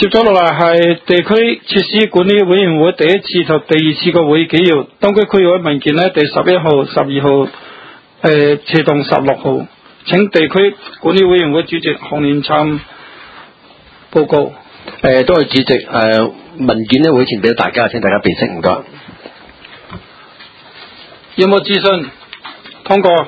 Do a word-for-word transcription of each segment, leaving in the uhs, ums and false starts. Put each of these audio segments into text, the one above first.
接咗落嚟係地區設施管理委員會第一次同第二次嘅會議紀要。東區區議會文件呢，第十一號、十二號，誒，斜同十六號。請地區管理委員會主席洪連參報告。 誒，多謝主席。誒、呃，文件呢會前俾大家，請大家備悉，唔該。 有冇諮詢？通過。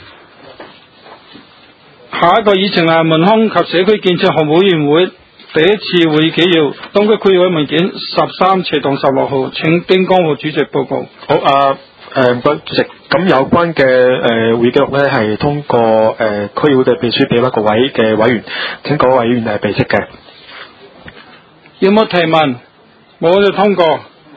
下一個議程係文康及社區建設項目委員會第一次會議紀要。東區區議會文件十三斜同十六號，請丁江和主席報告。 好啊，誒，唔該主席。咁有關嘅誒會議記錄咧，係通過誒區議會嘅秘書俾一個位嘅委員，請各位委員係備悉嘅。 有冇提問？冇就通過。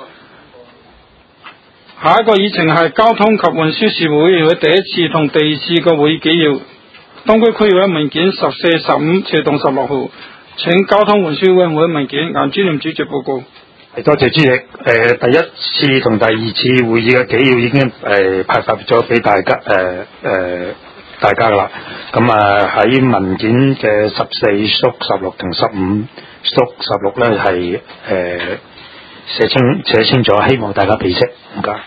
下一個議程係交通及運輸事務委員會第一次同第二次嘅會議紀要。東區區議會文件十四、十五斜同十六號，請交通運輸委員會文件顏專任主席報告。 係多謝主席。誒、呃，第一次同第二次會議嘅紀要已經誒、呃、派發咗俾大家誒誒、呃呃、大家噶啦。咁啊喺文件嘅十四縮十六同十五縮十六咧係誒寫清寫清楚，希望大家備悉。唔該。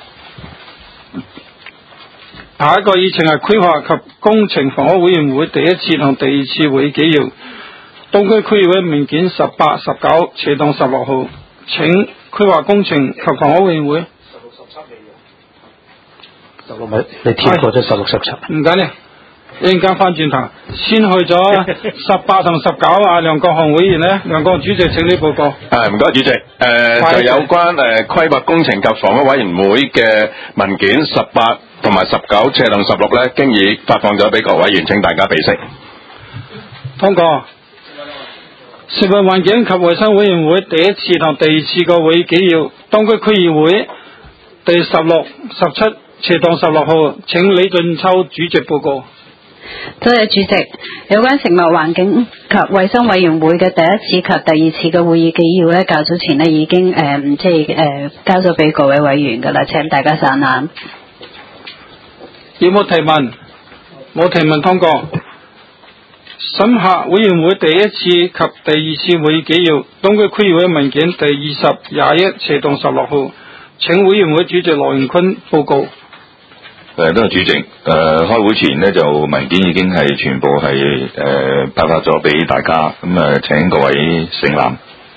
下一個議程係規劃及工程房屋委員會第一次同第二次會議紀要。東區區議會文件十八、十九斜同十六號，請規劃工程及房屋委員會。十六、十七未用。 十六咪你跳過咗十六、十七。唔緊要，一陣間翻轉頭，先去咗十八同十九啊，梁國雄委員呢？梁國雄主席請你報告。 誒，唔該主席。誒、呃，就有關誒規劃工程及房屋委員會嘅文件十八同埋十九斜同十六咧，經已發放咗俾各委員，請大家備悉。 通過。食物環境及衛生委員會第一次同第二次嘅會議紀要。東區區議會第十六、十七斜同十六號，請李俊秋主席報告。 多謝主席。有關食物環境及衛生委員會嘅第一次及第二次嘅會議紀要咧，較早前咧已經誒、呃、即係誒、呃、交咗俾各位委員噶啦，請大家散覽。 有冇提問？冇提問，通過。審核委員會第一次及第二次會議紀要。東區區議會文件第二十、廿一斜同十六號，請委員會主席羅榮坤報告。 誒，多謝主席。誒、呃，開會前呢，就文件已經係全部係誒、呃、派發咗俾大家，咁誒、呃、請各位承攬。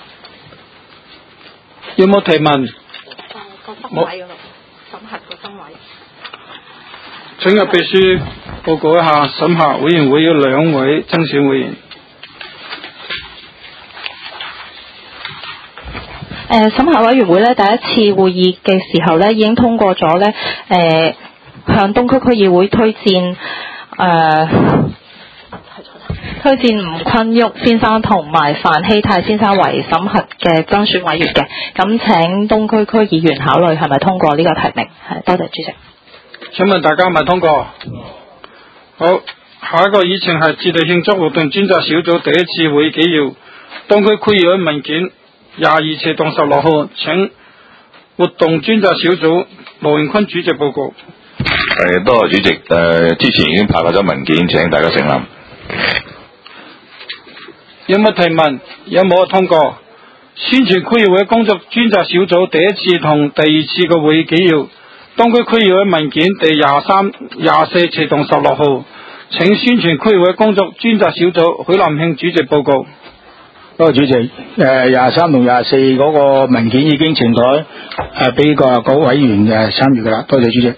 有冇提問？冇。 審核個分位。 請入秘書報告一下，審核委員會有兩位增選委員。 誒，審核委員會咧第一次會議嘅時候咧，已經通過咗咧，誒向東區區議會推薦誒、呃、推薦吳坤旭先生同埋范希泰先生為審核嘅增選委員嘅，咁請東區區議員考慮係咪通過呢個提名？係，多謝主席。 請問大家係咪通過？好，下一個議程係節日慶祝活動專責小組第一次會議紀要。東區區議會文件廿二斜同十六號，請活動專責小組羅榮坤主席報告。 誒，多謝主席。誒、呃，之前已經派發咗文件，請大家承攬。 有冇提問？有冇通過？宣傳區議會工作專責小組第一次同第二次嘅會議紀要。東區區議會文件第廿三、廿四斜同十六號，請宣傳區議會工作專責小組許林慶主席報告。 多謝主席。誒，廿三同廿四嗰個文件已經呈台誒俾個各委員誒參與噶啦。多謝主席。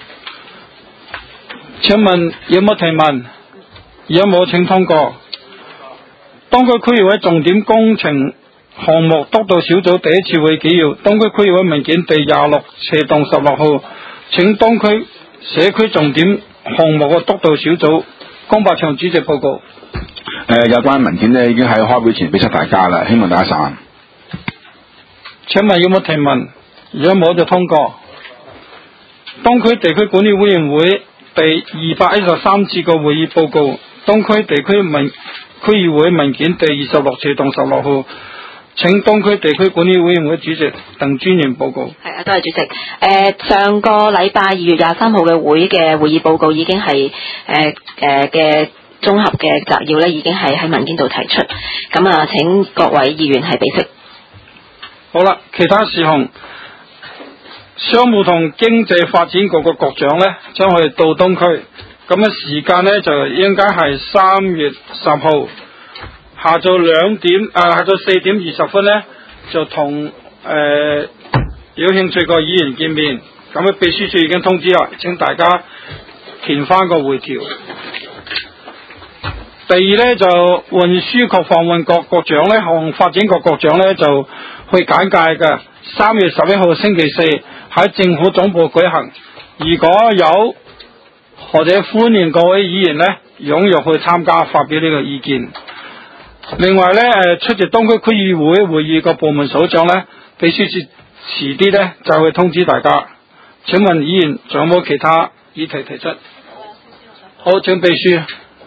請問有冇提問？有冇請通過？東區區議會重點工程項目督導小組第一次會議紀要。東區區議會文件第廿六斜同十六號，請東區社區重點項目嘅督導小組江百祥主席報告。 誒，有關文件呢已經喺開會前俾出大家啦，希望大家散。 請問有冇提問？如果冇就通過。東區地區管理委員會第二百一十三次嘅會議報告。東區地區文區議會文件第二十六斜同十六號，請東區地區管理委員會主席鄧專員報告。 係啊，多謝主席。誒、呃，上個禮拜二月廿三號嘅會嘅會議報告已經係誒誒嘅綜合嘅摘要咧，已經係喺文件度提出。咁啊，請各位議員係俾悉。 好啦，其他事項，商務同經濟發展局嘅局長咧，將會到東區。咁嘅時間咧就應該係三月十號下晝兩點，啊下晝四點二十分咧就同誒、呃、有興趣嘅議員見面。咁嘅秘書處已經通知啦，請大家填翻個回條。第二咧就運輸及房運局局長咧，同發展局局長咧就去簡介嘅。三月十一號星期四喺政府總部舉行。如果有或者歡迎各位議員咧踴躍去參加，發表呢個意見。另外咧，誒出席東區區議會會議個部門首長咧，秘書處遲啲咧就會通知大家。請問議員仲有冇其他議題提出？好，請秘書。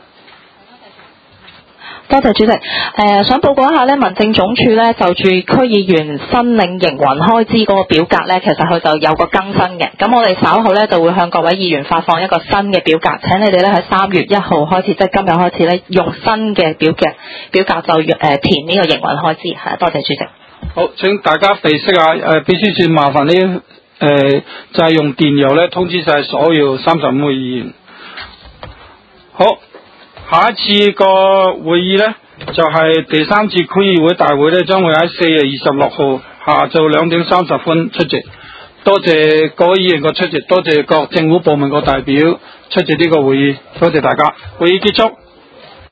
多謝主席。誒、呃，想報告一下咧，民政總署咧就住區議員申領營運開支嗰個表格咧，其實佢就有個更新嘅。咁我哋稍後咧就會向各位議員發放一個新嘅表格，請你哋咧喺三月一號開始，即係今日開始咧，用新嘅表格表格就誒、呃、填呢個營運開支。係，多謝主席。 好，請大家備悉啊！誒、呃，秘書處麻煩呢誒就係、是、用電郵咧通知晒所有三十五位議員。好。下一次個會議呢，就係、是、第三次區議會大會呢，將會喺四月二十六號下晝兩點三十分出席。多謝各位議員嘅出席，多謝各政府部門嘅代表出席呢個會議，多謝大家。會議結束。